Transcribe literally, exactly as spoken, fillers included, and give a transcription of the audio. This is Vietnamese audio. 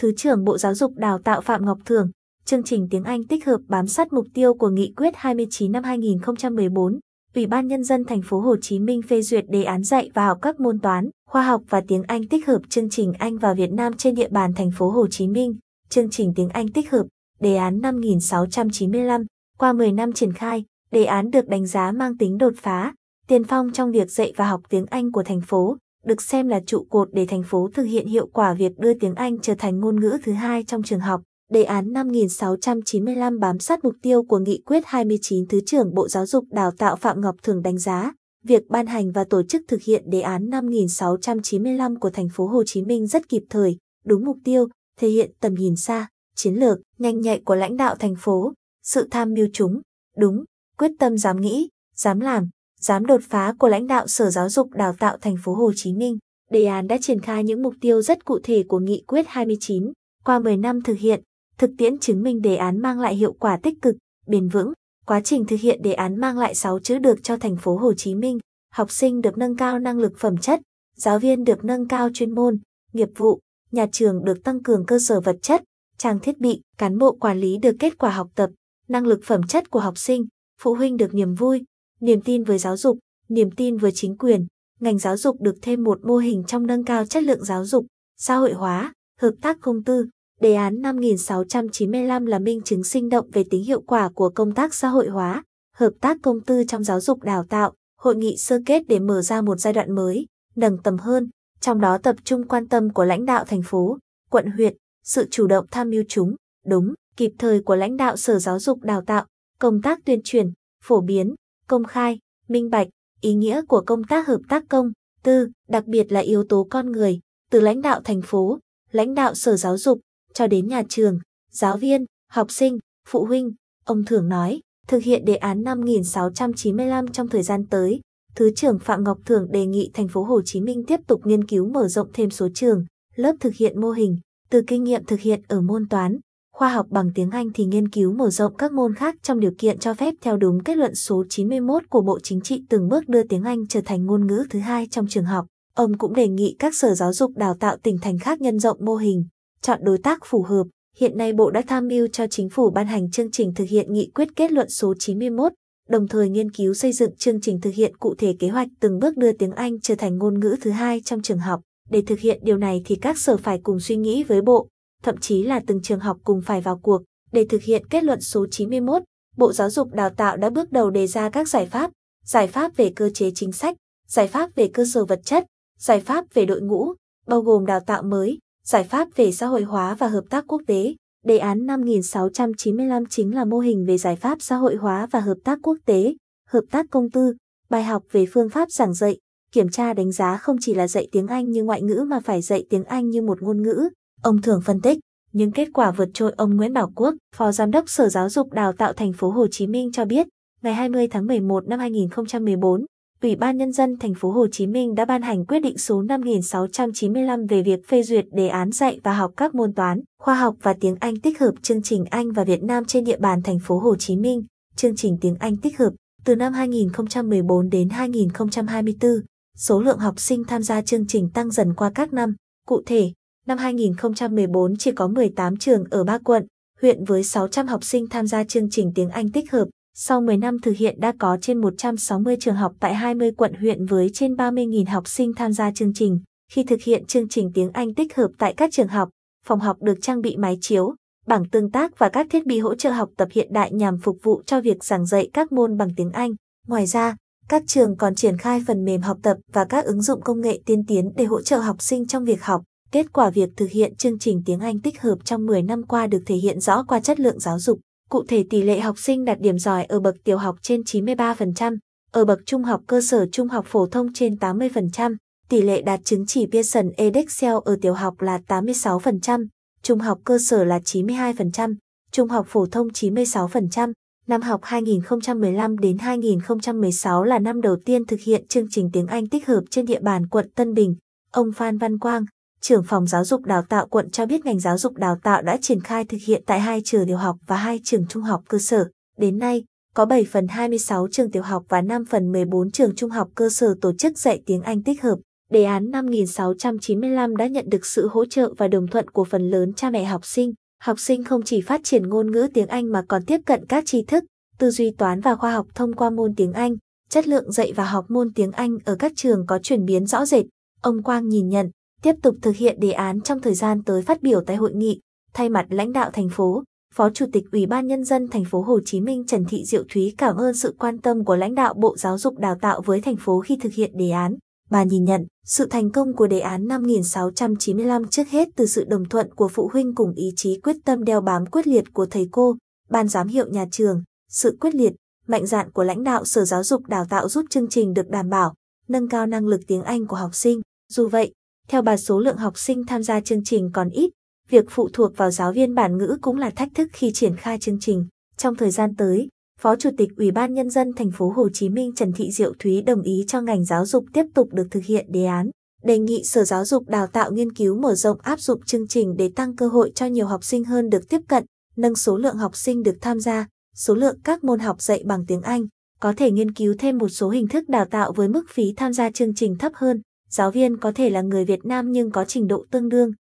Thứ trưởng Bộ Giáo dục Đào tạo Phạm Ngọc Thưởng, chương trình tiếng Anh tích hợp bám sát mục tiêu của Nghị quyết hai mươi chín năm hai nghìn không trăm mười bốn. Ủy ban Nhân dân Thành phố Hồ Chí Minh phê duyệt đề án dạy và học các môn toán, khoa học và tiếng Anh tích hợp chương trình Anh và Việt Nam trên địa bàn Thành phố Hồ Chí Minh. Chương trình tiếng Anh tích hợp, đề án năm nghìn sáu trăm chín mươi lăm, qua mười năm triển khai, đề án được đánh giá mang tính đột phá, tiên phong trong việc dạy và học tiếng Anh của thành phố, được xem là trụ cột để thành phố thực hiện hiệu quả việc đưa tiếng Anh trở thành ngôn ngữ thứ hai trong trường học. Đề án năm nghìn sáu trăm chín mươi lăm bám sát mục tiêu của Nghị quyết hai mươi chín. Thứ trưởng Bộ Giáo dục Đào tạo Phạm Ngọc Thưởng đánh giá, việc ban hành và tổ chức thực hiện đề án năm nghìn sáu trăm chín mươi lăm của thành phố Hồ Chí Minh rất kịp thời, đúng mục tiêu, thể hiện tầm nhìn xa, chiến lược, nhanh nhạy của lãnh đạo thành phố, sự tham mưu chúng, đúng, quyết tâm dám nghĩ, dám làm, dám đột phá của lãnh đạo Sở Giáo dục Đào tạo thành phố Hồ Chí Minh. Đề án đã triển khai những mục tiêu rất cụ thể của Nghị quyết hai mươi chín, qua mười năm thực hiện. Thực tiễn chứng minh đề án mang lại hiệu quả tích cực, bền vững. Quá trình thực hiện đề án mang lại sáu chữ được cho thành phố Hồ Chí Minh: học sinh được nâng cao năng lực phẩm chất, giáo viên được nâng cao chuyên môn, nghiệp vụ, nhà trường được tăng cường cơ sở vật chất, trang thiết bị, cán bộ quản lý được kết quả học tập, năng lực phẩm chất của học sinh, phụ huynh được niềm vui, niềm tin với giáo dục, niềm tin với chính quyền. Ngành giáo dục được thêm một mô hình trong nâng cao chất lượng giáo dục, xã hội hóa, hợp tác công tư. Đề án năm nghìn sáu trăm chín mươi lăm là minh chứng sinh động về tính hiệu quả của công tác xã hội hóa, hợp tác công tư trong giáo dục đào tạo, hội nghị sơ kết để mở ra một giai đoạn mới, nâng tầm hơn, trong đó tập trung quan tâm của lãnh đạo thành phố, quận huyện, sự chủ động tham mưu chúng, đúng, kịp thời của lãnh đạo Sở Giáo dục Đào tạo, công tác tuyên truyền, phổ biến, công khai, minh bạch, ý nghĩa của công tác hợp tác công tư, đặc biệt là yếu tố con người, từ lãnh đạo thành phố, lãnh đạo Sở Giáo dục, cho đến nhà trường, giáo viên, học sinh, phụ huynh. Ông Thưởng nói, thực hiện đề án năm nghìn sáu trăm chín mươi lăm trong thời gian tới, Thứ trưởng Phạm Ngọc Thưởng đề nghị thành phố Hồ Chí Minh tiếp tục nghiên cứu mở rộng thêm số trường, lớp thực hiện mô hình, từ kinh nghiệm thực hiện ở môn toán, khoa học bằng tiếng Anh thì nghiên cứu mở rộng các môn khác trong điều kiện cho phép theo đúng kết luận số chín mươi mốt của Bộ Chính trị, từng bước đưa tiếng Anh trở thành ngôn ngữ thứ hai trong trường học. Ông cũng đề nghị các sở giáo dục đào tạo tỉnh thành khác nhân rộng mô hình, chọn đối tác phù hợp. Hiện nay Bộ đã tham mưu cho Chính phủ ban hành chương trình thực hiện nghị quyết kết luận số chín mươi mốt, đồng thời nghiên cứu xây dựng chương trình thực hiện cụ thể kế hoạch từng bước đưa tiếng Anh trở thành ngôn ngữ thứ hai trong trường học. Để thực hiện điều này thì các sở phải cùng suy nghĩ với Bộ, thậm chí là từng trường học cùng phải vào cuộc. Để thực hiện kết luận số chín mươi mốt, Bộ Giáo dục Đào tạo đã bước đầu đề ra các giải pháp, giải pháp về cơ chế chính sách, giải pháp về cơ sở vật chất, giải pháp về đội ngũ, bao gồm đào tạo mới, giải pháp về xã hội hóa và hợp tác quốc tế. Đề án năm nghìn sáu trăm chín mươi lăm chính là mô hình về giải pháp xã hội hóa và hợp tác quốc tế, hợp tác công tư, bài học về phương pháp giảng dạy, kiểm tra đánh giá không chỉ là dạy tiếng Anh như ngoại ngữ mà phải dạy tiếng Anh như một ngôn ngữ. Ông Thưởng phân tích, những kết quả vượt trội. Ông Nguyễn Bảo Quốc, Phó Giám đốc Sở Giáo dục Đào tạo Thành phố Hồ Chí Minh cho biết, ngày hai mươi tháng mười một năm hai nghìn không trăm mười bốn, Ủy ban Nhân dân Thành phố Hồ Chí Minh đã ban hành quyết định số năm nghìn sáu trăm chín mươi lăm về việc phê duyệt đề án dạy và học các môn toán, khoa học và tiếng Anh tích hợp chương trình Anh và Việt Nam trên địa bàn Thành phố Hồ Chí Minh. Chương trình tiếng Anh tích hợp từ năm hai nghìn không trăm mười bốn đến hai nghìn không trăm hai mươi tư, số lượng học sinh tham gia chương trình tăng dần qua các năm. Cụ thể, năm hai nghìn không trăm mười bốn chỉ có mười tám trường ở ba quận, huyện với sáu trăm học sinh tham gia chương trình tiếng Anh tích hợp. Sau mười năm thực hiện đã có trên một trăm sáu mươi trường học tại hai mươi quận huyện với trên ba mươi nghìn học sinh tham gia chương trình. Khi thực hiện chương trình tiếng Anh tích hợp tại các trường học, phòng học được trang bị máy chiếu, bảng tương tác và các thiết bị hỗ trợ học tập hiện đại nhằm phục vụ cho việc giảng dạy các môn bằng tiếng Anh. Ngoài ra, các trường còn triển khai phần mềm học tập và các ứng dụng công nghệ tiên tiến để hỗ trợ học sinh trong việc học. Kết quả việc thực hiện chương trình tiếng Anh tích hợp trong mười năm qua được thể hiện rõ qua chất lượng giáo dục. Cụ thể, tỷ lệ học sinh đạt điểm giỏi ở bậc tiểu học trên chín mươi ba phần trăm, ở bậc trung học cơ sở trung học phổ thông trên tám mươi phần trăm, tỷ lệ đạt chứng chỉ Pearson Edexcel ở tiểu học là tám mươi sáu phần trăm, trung học cơ sở là chín mươi hai phần trăm, trung học phổ thông chín mươi sáu phần trăm. Năm học hai nghìn không trăm mười lăm đến hai nghìn không trăm mười sáu là năm đầu tiên thực hiện chương trình tiếng Anh tích hợp trên địa bàn quận Tân Bình. Ông Phan Văn Quang, trưởng phòng giáo dục đào tạo quận cho biết ngành giáo dục đào tạo đã triển khai thực hiện tại hai trường tiểu học và hai trường trung học cơ sở. Đến nay, có bảy phần hai mươi sáu trường tiểu học và năm phần mười bốn trường trung học cơ sở tổ chức dạy tiếng Anh tích hợp. Đề án năm nghìn sáu trăm chín mươi lăm đã nhận được sự hỗ trợ và đồng thuận của phần lớn cha mẹ học sinh. Học sinh không chỉ phát triển ngôn ngữ tiếng Anh mà còn tiếp cận các tri thức, tư duy toán và khoa học thông qua môn tiếng Anh. Chất lượng dạy và học môn tiếng Anh ở các trường có chuyển biến rõ rệt. Ông Quang nhìn nhận, tiếp tục thực hiện đề án trong thời gian tới. Phát biểu tại hội nghị, thay mặt lãnh đạo thành phố, Phó Chủ tịch Ủy ban Nhân dân thành phố Hồ Chí Minh Trần Thị Diệu Thúy cảm ơn sự quan tâm của lãnh đạo Bộ Giáo dục Đào tạo với thành phố khi thực hiện đề án. Bà nhìn nhận, sự thành công của đề án năm nghìn sáu trăm chín mươi lăm trước hết từ sự đồng thuận của phụ huynh cùng ý chí quyết tâm đeo bám quyết liệt của thầy cô, ban giám hiệu nhà trường, sự quyết liệt, mạnh dạn của lãnh đạo Sở Giáo dục Đào tạo giúp chương trình được đảm bảo, nâng cao năng lực tiếng Anh của học sinh. Dù vậy, theo bà, số lượng học sinh tham gia chương trình còn ít, việc phụ thuộc vào giáo viên bản ngữ cũng là thách thức khi triển khai chương trình. Trong thời gian tới, Phó Chủ tịch Ủy ban Nhân dân thành phố Hồ Chí Minh Trần Thị Diệu Thúy đồng ý cho ngành giáo dục tiếp tục được thực hiện đề án, đề nghị Sở Giáo dục Đào tạo nghiên cứu mở rộng áp dụng chương trình để tăng cơ hội cho nhiều học sinh hơn được tiếp cận, nâng số lượng học sinh được tham gia, số lượng các môn học dạy bằng tiếng Anh, có thể nghiên cứu thêm một số hình thức đào tạo với mức phí tham gia chương trình thấp hơn. Giáo viên có thể là người Việt Nam nhưng có trình độ tương đương,